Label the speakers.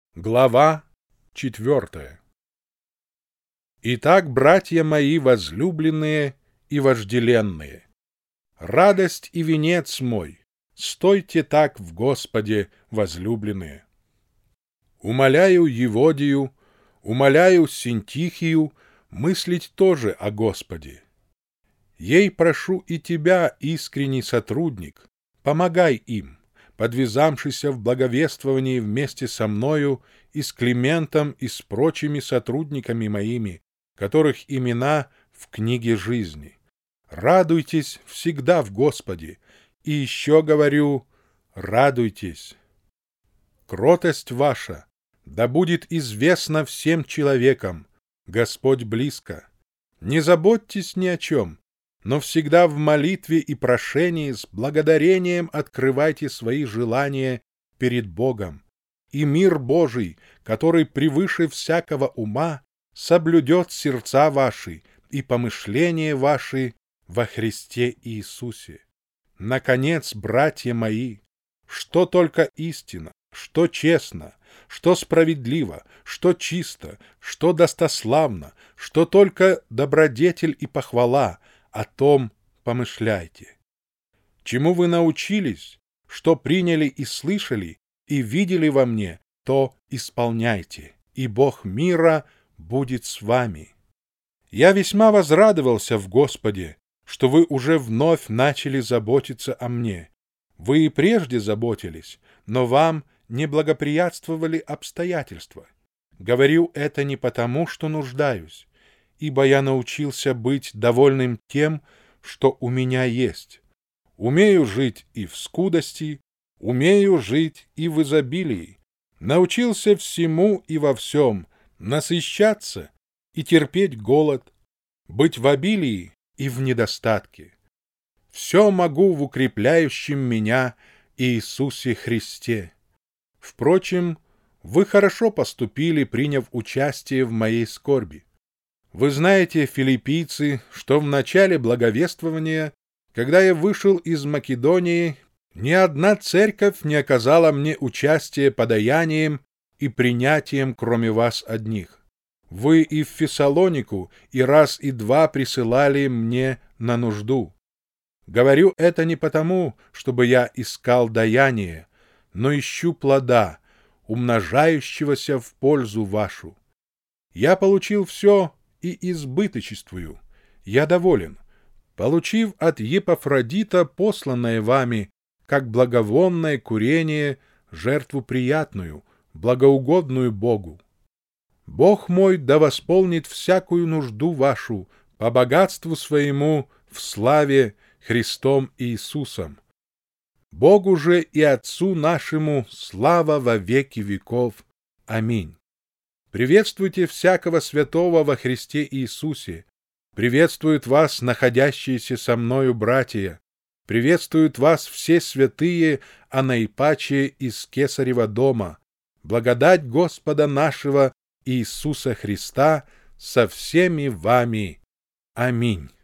Speaker 1: Глава 4. Итак, братья мои возлюбленные и вожделенные, радость и венец мой, стойте так в Господе, возлюбленные. Умоляю Еводию, умоляю Синтихию мыслить тоже о Господе. Ей прошу и тебя, искренний сотрудник, помогай им, подвязавшийся в благовествовании вместе со мною и с Климентом и с прочими сотрудниками моими, которых имена в книге жизни. Радуйтесь всегда в Господе, и еще говорю, радуйтесь. Кротость ваша да будет известна всем человекам, Господь близко. Не заботьтесь ни о чем, но всегда в молитве и прошении с благодарением открывайте свои желания перед Богом, и мир Божий, который превыше всякого ума, соблюдет сердца ваши и помышления ваши во Христе Иисусе. Наконец, братья мои, что только истина, что честно, что справедливо, что чисто, что достославно, что только добродетель и похвала, о том помышляйте. Чему вы научились, что приняли и слышали, и видели во мне, то исполняйте, и Бог мира будет с вами. Я весьма возрадовался в Господе, что вы уже вновь начали заботиться о мне. Вы и прежде заботились, но вам не благоприятствовали обстоятельства. Говорю это не потому, что нуждаюсь, ибо я научился быть довольным тем, что у меня есть. Умею жить и в скудости, умею жить и в изобилии. Научился всему и во всем, насыщаться и терпеть голод, быть в обилии и в недостатке. Все могу в укрепляющем меня Иисусе Христе. Впрочем, вы хорошо поступили, приняв участие в моей скорби. Вы знаете, филиппийцы, что в начале благовествования, когда я вышел из Македонии, ни одна церковь не оказала мне участия подаянием и принятием, кроме вас одних. Вы и в Фессалонику и раз и два присылали мне на нужду. Говорю это не потому, чтобы я искал даяние, но ищу плода, умножающегося в пользу вашу. Я получил все и избыточествую. Я доволен, получив от Епафродита посланное вами, как благовонное курение, жертву приятную, благоугодную Богу. Бог мой да восполнит всякую нужду вашу по богатству своему в славе Христом Иисусом. Богу же и Отцу нашему слава во веки веков. Аминь. Приветствуйте всякого святого во Христе Иисусе. Приветствуют вас находящиеся со мною братья. Приветствуют вас все святые, а наипаче из Кесарева дома. Благодать Господа нашего Иисуса Христа со всеми вами. Аминь.